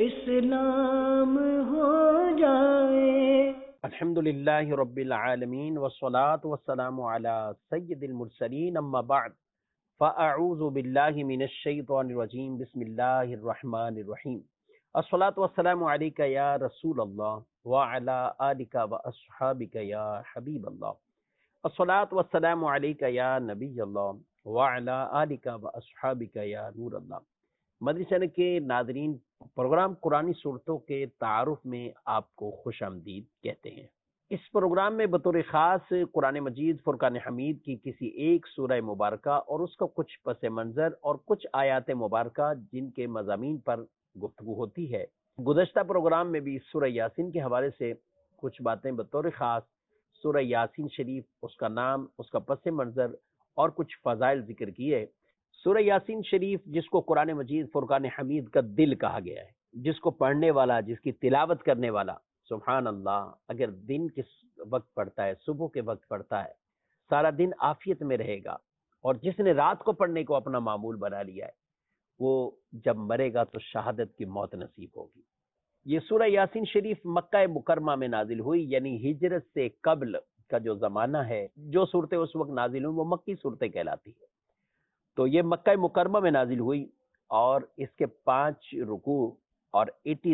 اسلام ہو جائے۔ الحمدللہ رب العالمین والصلاة والسلام علی سید المرسلین، اما بعد فاعوذ باللہ من الشیطان الرجیم، بسم اللہ الرحمن الرحیم۔ الصلاة والسلام علیک یا رسول اللہ وعلی آلک واصحابک یا حبیب اللہ۔ الصلاة والسلام علیک یا نبی اللہ وعلی آلک واصحابک یا نور اللہ۔ مدنی چینل کے ناظرین، پروگرام قرآنی صورتوں کے تعارف میں آپ کو خوش آمدید کہتے ہیں۔ اس پروگرام میں بطور خاص قرآن مجید فرقان حمید کی کسی ایک سورہ مبارکہ اور اس کا کچھ پس منظر اور کچھ آیات مبارکہ جن کے مضامین پر گفتگو ہوتی ہے۔ گزشتہ پروگرام میں بھی سورہ یاسین کے حوالے سے کچھ باتیں بطور خاص سورہ یاسین شریف، اس کا نام، اس کا پس منظر اور کچھ فضائل ذکر کیے۔ سورہ یاسین شریف، جس کو قرآن مجید فرقان حمید کا دل کہا گیا ہے، جس کو پڑھنے والا، جس کی تلاوت کرنے والا، سبحان اللہ، اگر دن کے وقت پڑھتا ہے، صبح کے وقت پڑھتا ہے، سارا دن عافیت میں رہے گا۔ اور جس نے رات کو پڑھنے کو اپنا معمول بنا لیا ہے، وہ جب مرے گا تو شہادت کی موت نصیب ہوگی۔ یہ سورہ یاسین شریف مکہ مکرمہ میں نازل ہوئی، یعنی ہجرت سے قبل کا جو زمانہ ہے، جو صورتیں اس وقت نازل ہوئی وہ مکی صورتیں کہلاتی ہیں۔ تو یہ مکہ مکرمہ میں نازل ہوئی اور اس کے 5 رکوع اور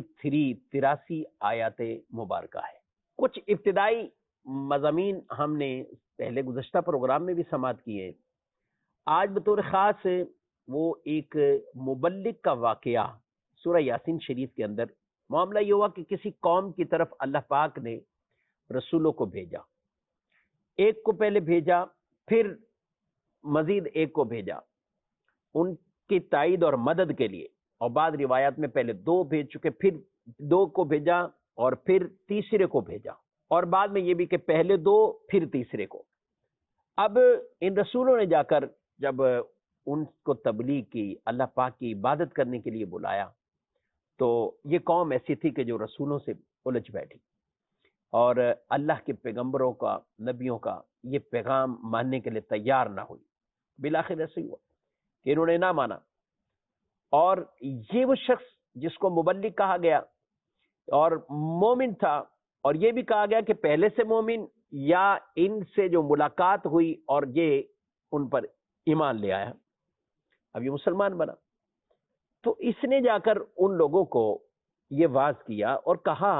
83 آیات مبارکہ ہے۔ کچھ ابتدائی مضامین ہم نے پہلے گزشتہ پروگرام میں بھی سماعت کیے۔ آج بطور خاص وہ ایک مبلغ کا واقعہ سورہ یاسین شریف کے اندر۔ معاملہ یہ ہوا کہ کسی قوم کی طرف اللہ پاک نے رسولوں کو بھیجا، ایک کو پہلے بھیجا، پھر مزید ایک کو بھیجا ان کی تائید اور مدد کے لیے، اور بعض روایات میں پہلے 2 بھیج چکے، پھر 2 کو بھیجا اور پھر تیسرے کو بھیجا، اور بعد میں یہ بھی کہ پہلے 2 پھر تیسرے کو۔ اب ان رسولوں نے جا کر جب ان کو تبلیغ کی، اللہ پاک کی عبادت کرنے کے لیے بلایا، تو یہ قوم ایسی تھی کہ جو رسولوں سے الجھ بیٹھی اور اللہ کے پیغمبروں کا، نبیوں کا یہ پیغام ماننے کے لیے تیار نہ ہوئی۔ بالآخر ایسے ہی ہوا کہ انہوں نے نہ مانا، اور یہ وہ شخص جس کو مبلغ کہا گیا اور مومن تھا، اور یہ بھی کہا گیا کہ پہلے سے مومن یا ان سے جو ملاقات ہوئی اور یہ ان پر ایمان لے آیا، اب یہ مسلمان بنا۔ تو اس نے جا کر ان لوگوں کو یہ واعظ کیا اور کہا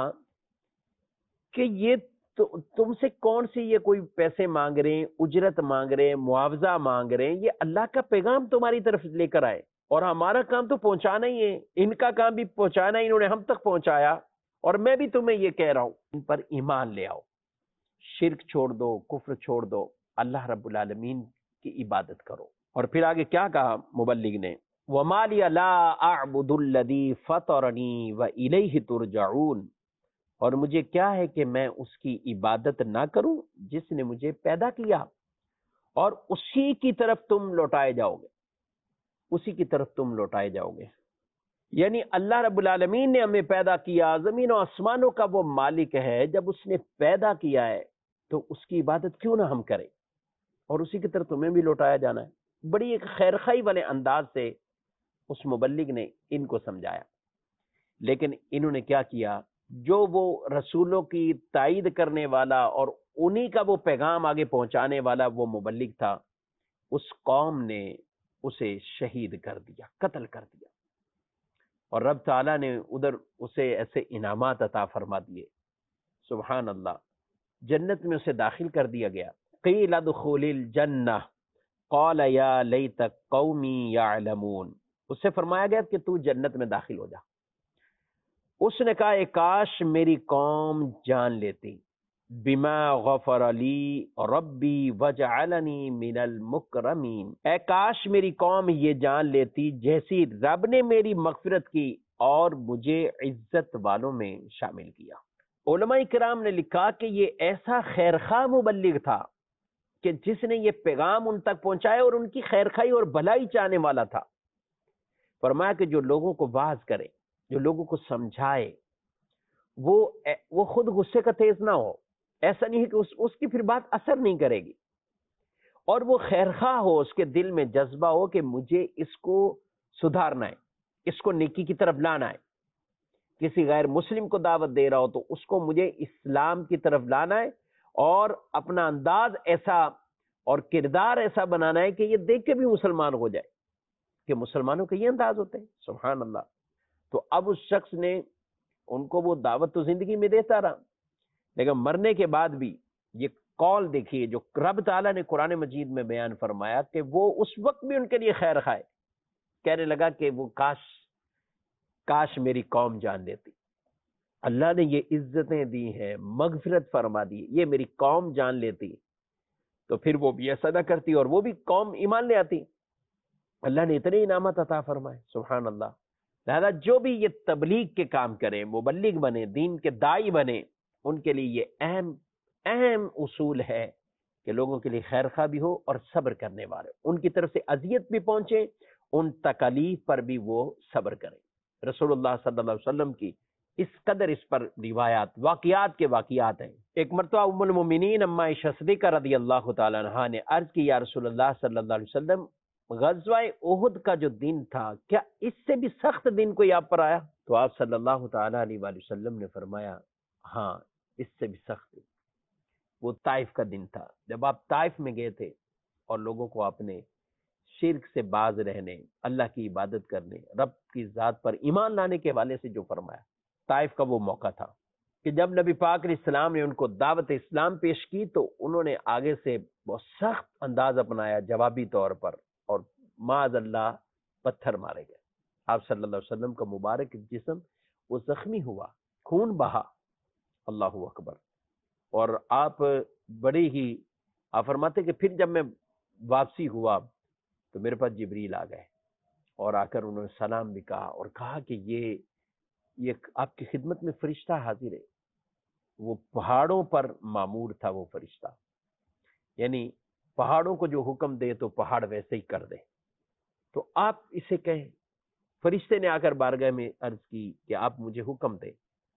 کہ یہ تم سے کون سی یہ کوئی پیسے مانگ رہے ہیں، اجرت مانگ رہے ہیں، معاوضہ مانگ رہے ہیں، یہ اللہ کا پیغام تمہاری طرف لے کر آئے، اور ہمارا کام تو پہنچانا ہی ہے، ان کا کام بھی پہنچانا، انہوں نے ہم تک پہنچایا، اور میں بھی تمہیں یہ کہہ رہا ہوں ان پر ایمان لے آؤ، شرک چھوڑ دو، کفر چھوڑ دو، اللہ رب العالمین کی عبادت کرو۔ اور پھر آگے کیا کہا مبلغ نے؟ وَمَا لِيَ لَا أَعْبُدُ الَّذِي فَطَرَنِي وَإِلَيْهِ تُرْجَعُونَ، اور مجھے کیا ہے کہ میں اس کی عبادت نہ کروں جس نے مجھے پیدا کیا، اور اسی کی طرف تم لوٹائے جاؤ گے، اسی کی طرف تم لوٹائے جاؤ گے۔ یعنی اللہ رب العالمین نے ہمیں پیدا کیا، زمین و آسمانوں کا وہ مالک ہے، جب اس نے پیدا کیا ہے تو اس کی عبادت کیوں نہ ہم کریں، اور اسی کی طرف تمہیں بھی لوٹایا جانا ہے۔ بڑی ایک خیرخواہی والے انداز سے اس مبلغ نے ان کو سمجھایا، لیکن انہوں نے کیا کیا؟ جو وہ رسولوں کی تائید کرنے والا اور انہی کا وہ پیغام آگے پہنچانے والا وہ مبلغ تھا، اس قوم نے اسے شہید کر دیا، قتل کر دیا، اور رب تعالیٰ نے ادھر اسے ایسے انعامات عطا فرما دیے، سبحان اللہ۔ جنت میں اسے داخل کر دیا گیا۔ قیل ادخل الجنہ قال یا لیت قومی یعلمون، اس سے فرمایا گیا کہ تو جنت میں داخل ہو جا۔ اس نے کہا اے کاش میری قوم جان لیتی، بما غفر لی ربی وجعلنی من المکرمین، اے کاش میری قوم یہ جان لیتی جیسی رب نے میری مغفرت کی اور مجھے عزت والوں میں شامل کیا۔ علماء کرام نے لکھا کہ یہ ایسا خیرخواہ مبلغ تھا کہ جس نے یہ پیغام ان تک پہنچایا اور ان کی خیرخواہی اور بھلائی چاہنے والا تھا۔ فرمایا کہ جو لوگوں کو واعظ کرے، جو لوگوں کو سمجھائے، وہ خود غصے کا تیز نہ ہو، ایسا نہیں ہے کہ اس کی پھر بات اثر نہیں کرے گی، اور وہ خیرخواہ ہو، اس کے دل میں جذبہ ہو کہ مجھے اس کو سدھارنا ہے، اس کو نیکی کی طرف لانا ہے۔ کسی غیر مسلم کو دعوت دے رہا ہو تو اس کو مجھے اسلام کی طرف لانا ہے، اور اپنا انداز ایسا اور کردار ایسا بنانا ہے کہ یہ دیکھ کے بھی مسلمان ہو جائے کہ مسلمانوں کے یہ انداز ہوتے ہیں، سبحان اللہ۔ تو اب اس شخص نے ان کو وہ دعوت تو زندگی میں دیتا رہا، لیکن مرنے کے بعد بھی یہ قول دیکھیے جو رب تعالیٰ نے قرآن مجید میں بیان فرمایا کہ وہ اس وقت بھی ان کے لیے خیر خواہ، کہنے لگا کہ وہ کاش میری قوم جان لیتی، اللہ نے یہ عزتیں دی ہیں، مغفرت فرما دی، یہ میری قوم جان لیتی تو پھر وہ بھی ایسا نہ کرتی اور وہ بھی قوم ایمان لے آتی۔ اللہ نے اتنے انعامات عطا فرمائے، سبحان اللہ۔ لہذا جو بھی یہ تبلیغ کے کام کریں، مبلغ بنے، دین کے داعی بنے، ان کے لیے یہ اہم اصول ہے کہ لوگوں کے لیے خیر خواہ بھی ہو اور صبر کرنے والے، ان کی طرف سے اذیت بھی پہنچے، ان تکالیف پر بھی وہ صبر کریں۔ رسول اللہ صلی اللہ علیہ وسلم کی اس قدر اس پر روایات، واقعات کے واقعات ہیں۔ ایک مرتبہ ام المومنین اما عائشہ صدیقہ رضی اللہ تعالی عنہا نے عرض کی، یا رسول اللہ صلی اللہ علیہ وسلم، غزوہ احد کا جو دن تھا کیا اس سے بھی سخت دن کوئی آپ پر آیا؟ تو آپ صلی اللہ تعالی علیہ وآلہ وسلم نے فرمایا، ہاں اس سے بھی سخت دن، وہ طائف کا دن تھا، جب آپ طائف میں گئے تھے اور لوگوں کو آپ نے شرک سے باز رہنے، اللہ کی عبادت کرنے، رب کی ذات پر ایمان لانے کے حوالے سے جو فرمایا۔ طائف کا وہ موقع تھا کہ جب نبی پاک علیہ السلام نے ان کو دعوت اسلام پیش کی تو انہوں نے آگے سے بہت سخت انداز اپنایا جوابی طور پر، اور معاذ اللہ پتھر مارے گئے۔ آپ صلی اللہ علیہ وسلم کا مبارک جسم وہ زخمی ہوا، خون بہا، اللہ اکبر۔ اور آپ بڑے ہی آپ فرماتے کہ پھر جب میں واپسی ہوا تو میرے پاس جبریل آ گئے اور آ کر انہوں نے سلام بھی کہا اور کہا کہ یہ آپ کی خدمت میں فرشتہ حاضر ہے۔ وہ پہاڑوں پر مامور تھا وہ فرشتہ، یعنی پہاڑوں کو جو حکم دے تو پہاڑ ویسے ہی کر دے، تو آپ اسے کہیں۔ فرشتے نے آ کر بارگاہ میں عرض کی کہ آپ مجھے حکم دیں،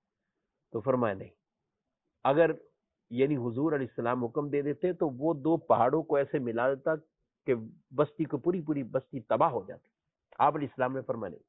تو فرمایا نہیں، اگر یعنی حضور علیہ السلام حکم دے دیتے تو وہ دو پہاڑوں کو ایسے ملا دیتا کہ بستی کو پوری بستی تباہ ہو جاتی۔ آپ علیہ السلام نے فرمایا نہیں،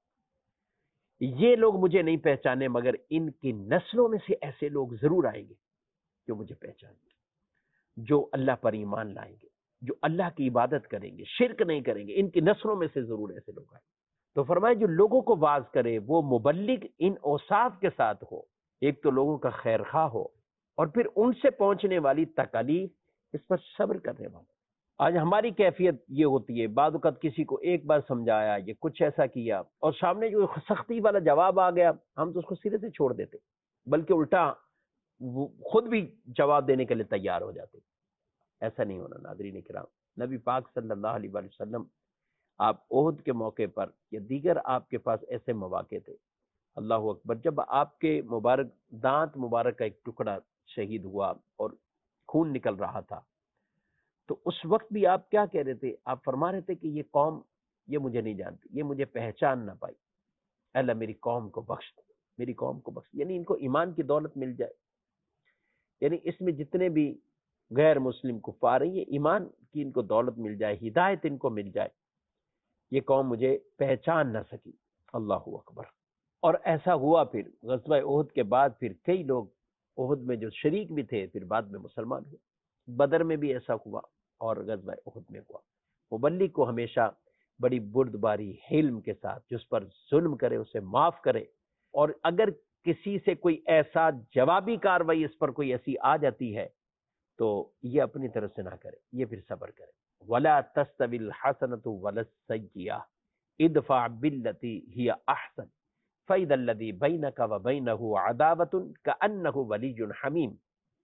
یہ لوگ مجھے نہیں پہچانے مگر ان کی نسلوں میں سے ایسے لوگ ضرور آئیں گے جو مجھے پہچانیں گے، جو اللہ پر ایمان لائیں گے، جو اللہ کی عبادت کریں گے، شرک نہیں کریں گے، ان کی نسلوں میں سے ضرور ایسے لوگ آئیں گے۔ تو فرمایا جو لوگوں کو واعظ کرے وہ مبلغ ان اوصاف کے ساتھ ہو، ایک تو لوگوں کا خیر خواہ ہو، اور پھر ان سے پہنچنے والی تکالیف اس پر صبر کرنے والا۔ آج ہماری کیفیت یہ ہوتی ہے، بعض اوقات کسی کو ایک بار سمجھایا، یہ کچھ ایسا کیا اور سامنے جو سختی والا جواب آ گیا، ہم تو اس کو سرے سے چھوڑ دیتے، بلکہ الٹا وہ خود بھی جواب دینے کے لیے تیار ہو جاتے۔ ایسا نہیں ہونا ناظرین کرام۔ نبی پاک صلی اللہ علیہ وآلہ وسلم آپ احد کے موقع پر یا دیگر آپ کے پاس ایسے مواقع تھے، اللہ اکبر، جب آپ کے مبارک دانت مبارک کا ایک ٹکڑا شہید ہوا اور خون نکل رہا تھا، تو اس وقت بھی آپ کیا کہہ رہے تھے؟ آپ فرما رہے تھے کہ یہ قوم یہ مجھے نہیں جانتی، یہ مجھے پہچان نہ پائی، اے اللہ میری قوم کو بخش دے، میری قوم کو بخش دے، یعنی ان کو ایمان کی دولت مل جائے، یعنی اس میں جتنے بھی غیر مسلم کفار ہیں یہ ایمان کی ان کو دولت مل جائے، ہدایت ان کو مل جائے، یہ قوم مجھے پہچان نہ سکی، اللہ اکبر۔ اور ایسا ہوا، پھر غزوہ احد کے بعد پھر کئی لوگ احد میں جو شریک بھی تھے پھر بعد میں مسلمان ہوئے، بدر میں بھی ایسا ہوا اور غزوہ احد میں ہوا۔ مبلغ کو ہمیشہ بڑی بردباری حلم کے ساتھ جس پر ظلم کرے اسے معاف کرے، اور اگر کسی سے کوئی ایسا جوابی کاروائی اس پر کوئی ایسی آ جاتی ہے تو یہ اپنی طرف سے نہ کرے، یہ پھر صبر کرے۔ وَلَا تَسْتَوِي الْحَسَنَةُ وَلَا السَّيِّئَةُ ادْفَعْ بِالَّتِي هِيَ أَحْسَنُ فَإِذَا الَّذِي بَيْنَكَ وَبَيْنَهُ عَدَاوَةٌ كَأَنَّهُ وَلِيٌّ حَمِيمٌ،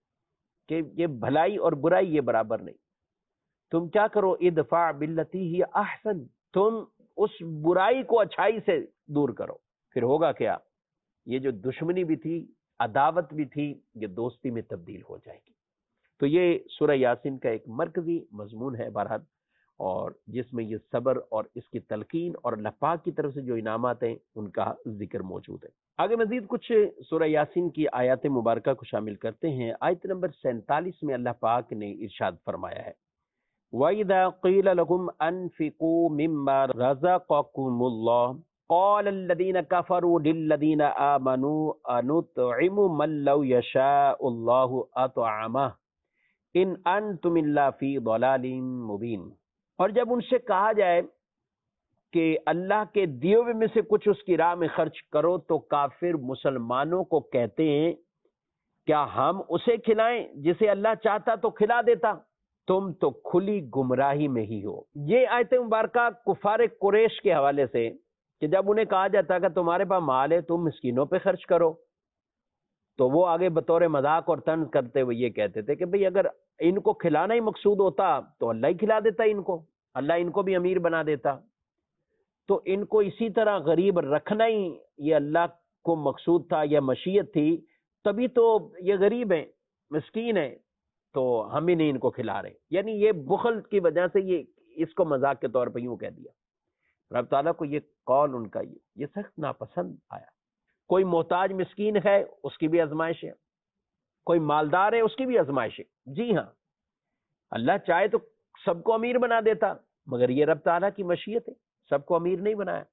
کہ یہ بھلائی اور برائی یہ برابر نہیں، تم کیا کرو، ادفع باللتی ہی احسن، تم اس برائی کو اچھائی سے دور کرو، پھر ہوگا کیا، یہ جو دشمنی بھی تھی، عداوت بھی تھی، یہ دوستی میں تبدیل ہو جائے گی۔ تو یہ سورہ یاسین کا ایک مرکزی مضمون ہے بہرحال، اور جس میں یہ صبر اور اس کی تلقین اور اللہ پاک کی طرف سے جو انعامات ہیں ان کا ذکر موجود ہے۔ آگے مزید کچھ سورہ یاسین کی آیات مبارکہ کو شامل کرتے ہیں۔ آیت نمبر 47 میں اللہ پاک نے ارشاد فرمایا ہے، وَإِذَا قِيلَ لَهُمْ أَنفِقُوا مِمَّا رَزَقَكُمُ اللَّهُ قال الذين كفروا للذين آمنوا أنطعم من لو يشاء الله أطعمه إن أنتم إلا في ضلال مبين۔ اور جب ان سے کہا جائے کہ اللہ کے دیے ہوئے میں سے کچھ اس کی راہ میں خرچ کرو، تو کافر مسلمانوں کو کہتے ہیں کیا ہم اسے کھلائیں جسے اللہ چاہتا تو کھلا دیتا، تم تو کھلی گمراہی میں ہی ہو۔ یہ آیت مبارکہ کفار قریش کے حوالے سے کہ جب انہیں کہا جاتا کہ تمہارے پاس مال ہے تم مسکینوں پہ خرچ کرو، تو وہ آگے بطور مذاق اور طنز کرتے ہوئے یہ کہتے تھے کہ بھئی اگر ان کو کھلانا ہی مقصود ہوتا تو اللہ ہی کھلا دیتا ان کو، اللہ ان کو بھی امیر بنا دیتا۔ تو ان کو اسی طرح غریب رکھنا ہی یہ اللہ کو مقصود تھا یا مشیت تھی، تبھی تو یہ غریب ہیں، مسکین ہیں، تو ہم ہی نہیں ان کو کھلا رہے۔ یعنی یہ بخل کی وجہ سے یہ اس کو مذاق کے طور پہ یوں کہہ دیا۔ رب تعالیٰ کو یہ قول ان کا یہ سخت ناپسند آیا۔ کوئی محتاج مسکین ہے اس کی بھی آزمائش ہے، کوئی مالدار ہے اس کی بھی آزمائش ہے۔ جی ہاں، اللہ چاہے تو سب کو امیر بنا دیتا، مگر یہ رب تعالیٰ کی مشیت ہے، سب کو امیر نہیں بنایا،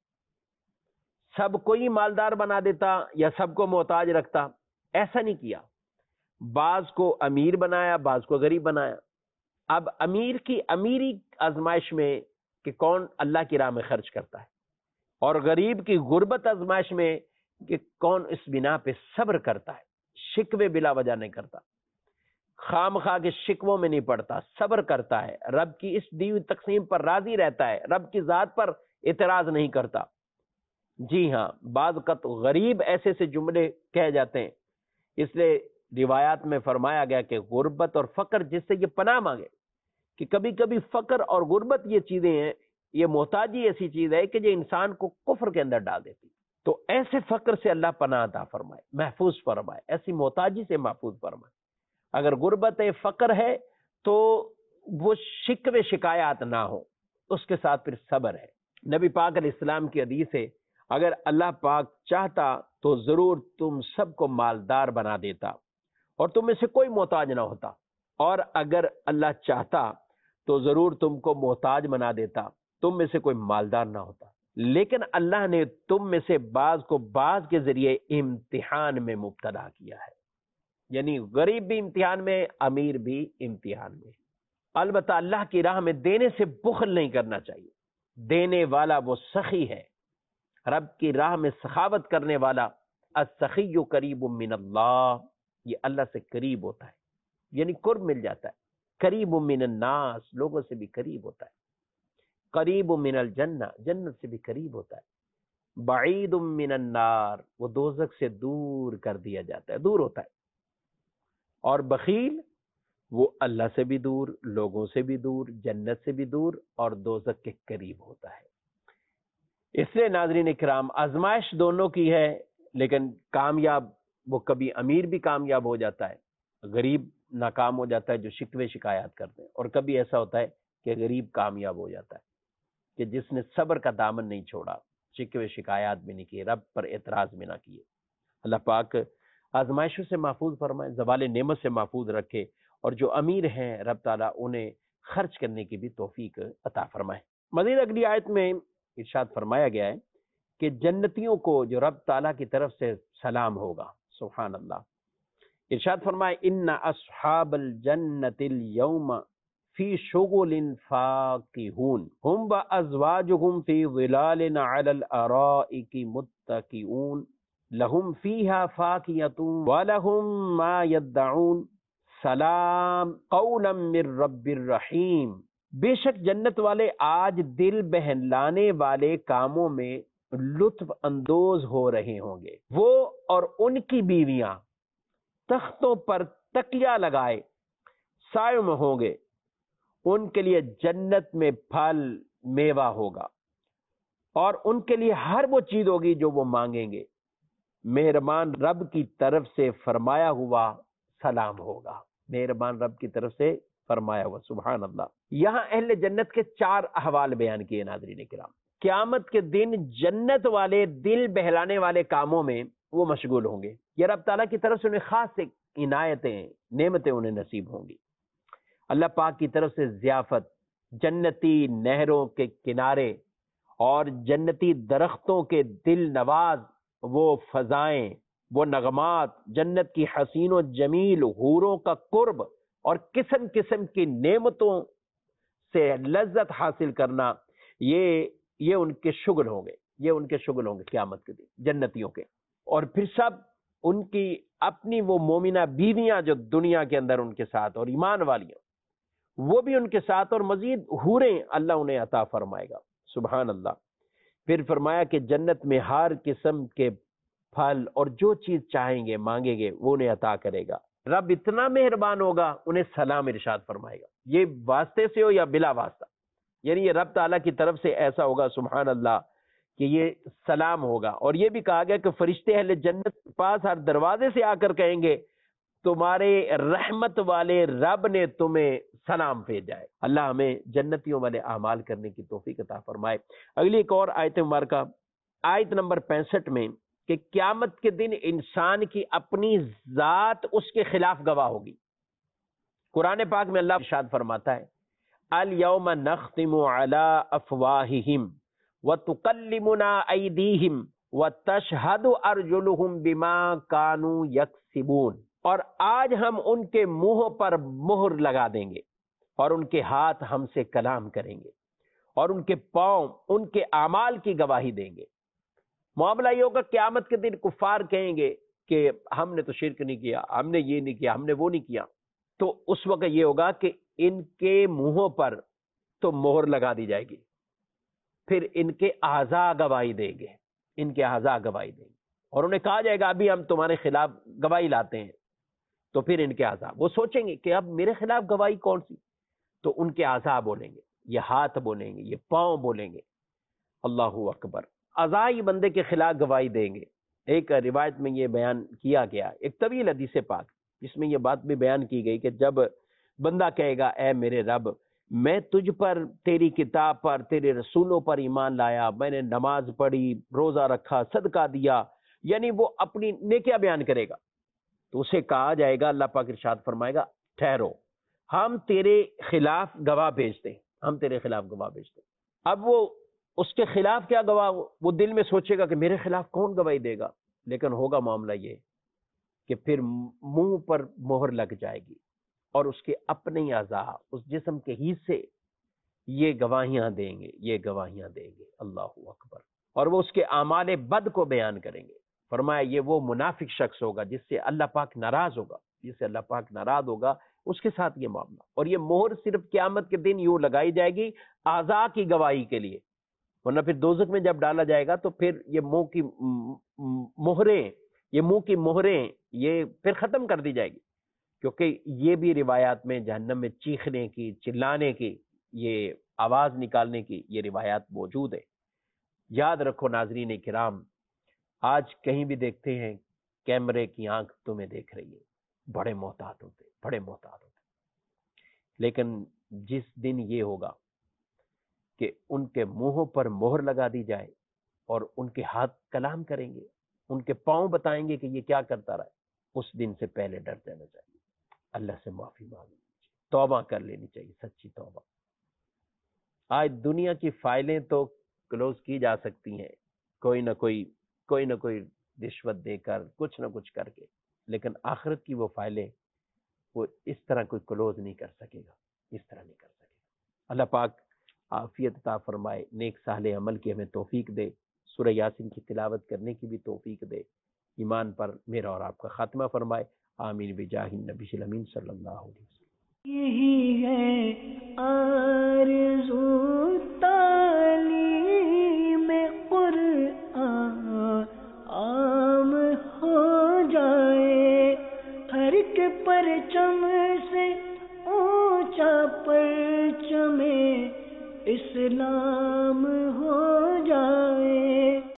سب کو ہی مالدار بنا دیتا یا سب کو محتاج رکھتا، ایسا نہیں کیا۔ بعض کو امیر بنایا، بعض کو غریب بنایا۔ اب امیر کی امیری آزمائش میں کہ کون اللہ کی راہ میں خرچ کرتا ہے، اور غریب کی غربت آزمائش میں کہ کون اس بنا پہ صبر کرتا ہے، شکوے بلا وجہ نہیں کرتا، خام خواہ کے شکووں میں نہیں پڑتا، صبر کرتا ہے، رب کی اس دی ہوئی تقسیم پر راضی رہتا ہے، رب کی ذات پر اعتراض نہیں کرتا۔ جی ہاں، بعض اوقات غریب ایسے سے جملے کہہ جاتے ہیں، اس لیے روایات میں فرمایا گیا کہ غربت اور فقر جس سے یہ پناہ مانگے، کہ کبھی کبھی فقر اور غربت یہ چیزیں ہیں، یہ محتاجی ایسی چیز ہے کہ جو انسان کو کفر کے اندر ڈال دیتی، تو ایسے فقر سے اللہ پناہ عطا فرمائے، محفوظ فرمائے، ایسی محتاجی سے محفوظ فرمائے۔ اگر غربت ہے، فقر ہے، تو وہ شکوے شکایات نہ ہو، اس کے ساتھ پھر صبر ہے۔ نبی پاک علیہ السلام کی حدیث ہے اگر اللہ پاک چاہتا تو ضرور تم سب کو مالدار بنا دیتا اور تم میں سے کوئی محتاج نہ ہوتا، اور اگر اللہ چاہتا تو ضرور تم کو محتاج بنا دیتا، تم میں سے کوئی مالدار نہ ہوتا، لیکن اللہ نے تم میں سے بعض کو بعض کے ذریعے امتحان میں مبتلا کیا ہے، یعنی غریب بھی امتحان میں، امیر بھی امتحان میں۔ البتہ اللہ کی راہ میں دینے سے بخل نہیں کرنا چاہیے، دینے والا وہ سخی ہے، رب کی راہ میں سخاوت کرنے والا، السخی قریب من اللہ، یہ اللہ سے قریب ہوتا ہے، یعنی قرب مل جاتا ہے، قریب من الناس، لوگوں سے بھی قریب ہوتا ہے، قریب من الجنہ، جنت سے بھی قریب ہوتا ہے، بعید من النار، وہ دوزخ سے دور کر دیا جاتا ہے، دور ہوتا ہے، اور بخیل وہ اللہ سے بھی دور، لوگوں سے بھی دور، جنت سے بھی دور اور دوزخ کے قریب ہوتا ہے۔ اس لیے ناظرین کرام، آزمائش دونوں کی ہے، لیکن کامیاب وہ کبھی امیر بھی کامیاب ہو جاتا ہے، غریب ناکام ہو جاتا ہے جو شکوے شکایات کرتے ہیں، اور کبھی ایسا ہوتا ہے کہ غریب کامیاب ہو جاتا ہے کہ جس نے صبر کا دامن نہیں چھوڑا، شکوے شکایات بھی نہیں کیے، رب پر اعتراض بھی نہ کیے۔ اللہ پاک آزمائشوں سے محفوظ فرمائے، زوال نعمت سے محفوظ رکھے، اور جو امیر ہیں رب تعالیٰ انہیں خرچ کرنے کی بھی توفیق عطا فرمائے۔ مزید اگلی آیت میں ارشاد فرمایا گیا ہے کہ جنتیوں کو جو رب تعالیٰ کی طرف سے سلام ہوگا، سبحان اللہ، ارشاد فرمائے ان اصحاب الجنت اليوم فی شغل فاکہون ہم وازواجہم فی ظلال علی الارائک متکئون لہم فیہا فاکہۃ ولہم ما یدعون سلام قولا من رب الرحیم۔ بے شک جنت والے آج دل بہلانے والے کاموں میں لطف اندوز ہو رہے ہوں گے، وہ اور ان کی بیویاں تختوں پر تکیہ لگائے سائے میں ہوں گے، ان کے لیے جنت میں پھل میوہ ہوگا، اور ان کے لیے ہر وہ چیز ہوگی جو وہ مانگیں گے، مہربان رب کی طرف سے فرمایا ہوا سلام ہوگا، مہربان رب کی طرف سے فرمایا ہوا، سبحان اللہ۔ یہاں اہل جنت کے 4 احوال بیان کیے ناظرین کرام۔ قیامت کے دن جنت والے دل بہلانے والے کاموں میں وہ مشغول ہوں گے، یہ رب تعالیٰ کی طرف سے انہیں خاص عنایتیں، نعمتیں انہیں نصیب ہوں گی۔ اللہ پاک کی طرف سے ضیافت، جنتی نہروں کے کنارے اور جنتی درختوں کے دل نواز وہ فضائیں، وہ نغمات، جنت کی حسین و جمیل حوروں کا قرب اور قسم قسم کی نعمتوں سے لذت حاصل کرنا، یہ ان کے شغل ہوں گے، یہ ان کے شغل ہوں گے قیامت کے دن جنتیوں کے۔ اور پھر سب ان کی اپنی وہ مومنہ بیویاں جو دنیا کے اندر ان کے ساتھ اور ایمان والیاں، وہ بھی ان کے ساتھ، اور مزید حوریں اللہ انہیں عطا فرمائے گا۔ سبحان اللہ۔ پھر فرمایا کہ جنت میں ہر قسم کے پھل اور جو چیز چاہیں گے مانگیں گے وہ انہیں عطا کرے گا۔ رب اتنا مہربان ہوگا، انہیں سلام ارشاد فرمائے گا، یہ واسطے سے ہو یا بلا واسطہ، یعنی یہ رب تعالیٰ کی طرف سے ایسا ہوگا سبحان اللہ کہ یہ سلام ہوگا۔ اور یہ بھی کہا گیا کہ فرشتے اہل جنت کے پاس ہر دروازے سے آ کر کہیں گے تمہارے رحمت والے رب نے تمہیں سلام بھیجا ہے۔ اللہ ہمیں جنتیوں والے اعمال کرنے کی توفیق عطا فرمائے۔ اگلی ایک اور آیت مبارکہ، آیت نمبر 65 میں، کہ قیامت کے دن انسان کی اپنی ذات اس کے خلاف گواہ ہوگی۔ قرآن پاک میں اللہ ارشاد فرماتا ہے الیوم نختم علی افواہہم وتکلمنا ایدیہم وتشہد ارجلہم بما کانوا یکسبون، اور آج ہم ان کے منہ پر مہر لگا دیں گے اور ان کے ہاتھ ہم سے کلام کریں گے اور ان کے پاؤں ان کے اعمال کی گواہی دیں گے۔ معاملہ یہ ہوگا قیامت کے دن کفار کہیں گے کہ ہم نے تو شرک نہیں کیا، ہم نے یہ نہیں کیا، ہم نے وہ نہیں کیا، تو اس وقت یہ ہوگا کہ ان کے منہوں پر تو مہر لگا دی جائے گی، پھر ان کے اعضاء گواہی دیں گے، ان کے اعضاء گواہی دیں گے، اور انہیں کہا جائے گا ابھی ہم تمہارے خلاف گواہی لاتے ہیں، تو پھر ان کے اعضاء وہ سوچیں گے کہ اب میرے خلاف گواہی کون سی، تو ان کے اعضاء بولیں گے، یہ ہاتھ بولیں گے، یہ پاؤں بولیں گے۔ اللہ اکبر۔ اعضاء ہی بندے کے خلاف گواہی دیں گے۔ ایک روایت میں یہ بیان کیا گیا، ایک طویل حدیث پاک جس میں یہ بات بھی بیان کی گئی کہ جب بندہ کہے گا اے میرے رب میں تجھ پر، تیری کتاب پر، تیرے رسولوں پر ایمان لایا، میں نے نماز پڑھی، روزہ رکھا، صدقہ دیا، یعنی وہ اپنی نیکیاں بیان کرے گا، تو اسے کہا جائے گا، اللہ پاک ارشاد فرمائے گا ٹھہرو ہم تیرے خلاف گواہ بھیجتے ہیں، ہم تیرے خلاف گواہ بھیجتے ہیں۔ اب وہ اس کے خلاف کیا گواہ، وہ دل میں سوچے گا کہ میرے خلاف کون گواہی دے گا، لیکن ہوگا معاملہ یہ کہ پھر منہ پر مہر لگ جائے گی اور اس کے اپنے اعضاء، اس جسم کے حصے یہ گواہیاں دیں گے، یہ گواہیاں دیں گے۔ اللہ اکبر۔ اور وہ اس کے اعمال بد کو بیان کریں گے۔ فرمایا یہ وہ منافق شخص ہوگا جس سے اللہ پاک ناراض ہوگا، جس سے اللہ پاک ناراض ہوگا، اس کے ساتھ یہ معاملہ۔ اور یہ مہر صرف قیامت کے دن یوں لگائی جائے گی اعضاء کی گواہی کے لیے، ورنہ پھر دوزخ میں جب ڈالا جائے گا تو پھر یہ منہ کی مہریں، یہ منہ کی مہریں یہ پھر ختم کر دی جائے گی، کیونکہ یہ بھی روایات میں جہنم میں چیخنے کی، چلانے کی، یہ آواز نکالنے کی یہ روایات موجود ہے۔ یاد رکھو ناظرین کرام، آج کہیں بھی دیکھتے ہیں کیمرے کی آنکھ تمہیں دیکھ رہی ہے، بڑے محتاط ہوتے، بڑے محتاط ہوتے، لیکن جس دن یہ ہوگا کہ ان کے منہوں پر مہر لگا دی جائے اور ان کے ہاتھ کلام کریں گے، ان کے پاؤں بتائیں گے کہ یہ کیا کرتا رہا ہے، اس دن سے پہلے ڈر جانا چاہیے، اللہ سے معافی مانگنی چاہیے، توبہ کر لینی چاہیے، سچی توبہ۔ آج دنیا کی فائلیں تو کلوز کی جا سکتی ہیں کوئی نہ کوئی رشوت دے کر، کچھ نہ کچھ کر کے، لیکن آخرت کی وہ فائلیں وہ اس طرح کوئی کلوز نہیں کر سکے گا، اس طرح نہیں کر سکے گا۔ اللہ پاک عافیت عطا فرمائے، نیک صالح عمل کی ہمیں توفیق دے، سورہ یاسین کی تلاوت کرنے کی بھی توفیق دے، ایمان پر میرا اور آپ کا خاتمہ فرمائے، آمین بجاہ النبی الامین صلی اللہ علیہ وسلم۔ یہی ہے آرزو تعلیم قرآن عام ہو جائے، ہر ایک پرچم سے اونچا پرچم اسلام ہو